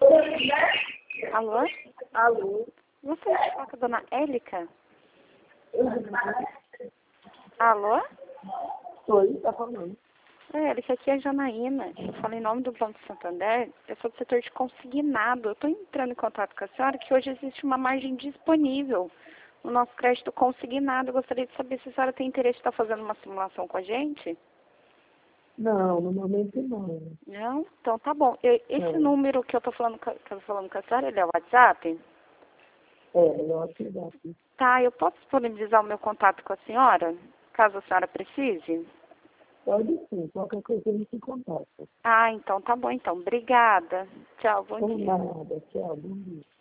Alô? Alô? Você está com a dona Élica? Alô? Oi, tá falando. Élica, aqui é a Janaína. Eu falo em nome do Banco Santander. Eu sou do setor de consignado. Eu estou entrando em contato com a senhora que hoje existe uma margem disponível no nosso crédito consignado. Eu gostaria de saber se a senhora tem interesse em estar fazendo uma simulação com a gente. Não, no momento não. Não? Então tá bom. Esse Não. número que eu estou falando, com a senhora, ele é o WhatsApp? Eu acho que dá. Tá, eu posso disponibilizar o meu contato com a senhora, caso a senhora precise? Pode sim, qualquer coisa a gente contata. Ah, então tá bom então. Obrigada. Tchau, bom Por dia. nada, tchau, bom dia.